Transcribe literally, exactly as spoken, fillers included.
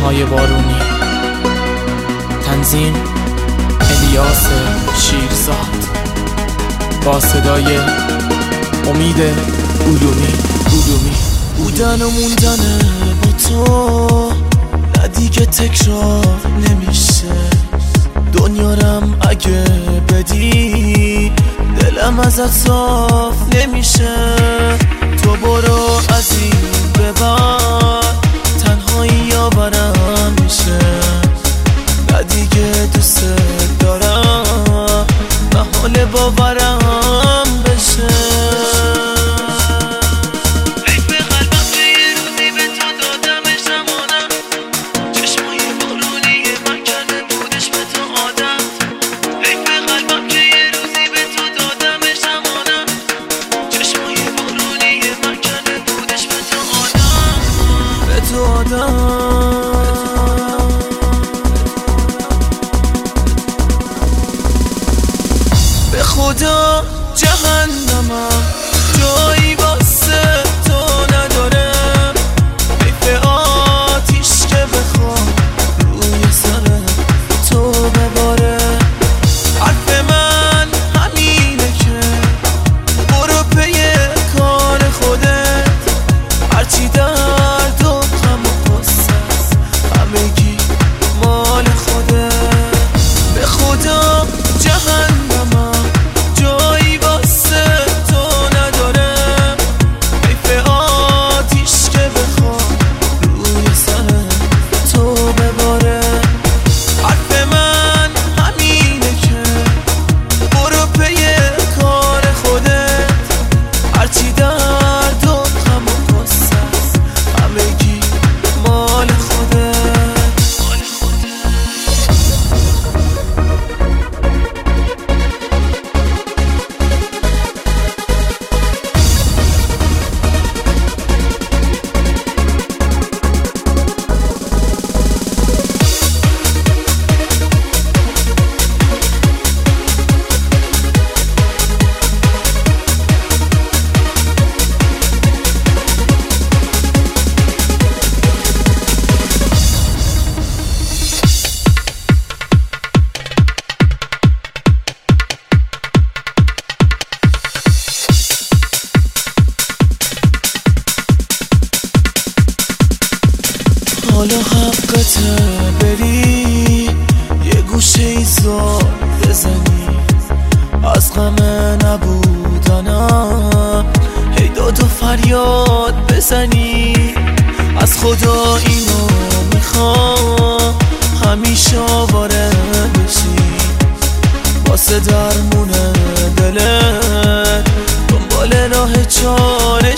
های بارونی. تنظیم الیاس شیرزاد با صدای امید علومی علومی. بودن و موندن با تو نه دیگه تکرار نمیشه. دنیارم اگه بدی دلم ازت صاف نمیشه. تو برو از این به بعد تنهایی یاورم میشه. نه دیگه دوست دارم محال باورم بشه. به خدا جهنمم جایی واسه تو نداره. حیف آتیش که بخوام روی سر تو بباره. حرف من همینه که برو پی کار خودت. هرچی درد و غم و غصه است همگی مال خودت. به خدا جهنمم جایی واسه تو نداره. حیف آتیش که بخوام روی سر تو بباره. حرف من همینه که برو پی کار خودت. هرچی درد و غم و غصه است همگی مال خودت. حالا حقته بری یه گوشه ایزار بزنی. از غم نبودنم هی داد و فریاد بزنی. از خدا اینو میخوام همیشه آواره بشی. واسه درمون دلت دنبال راه چاره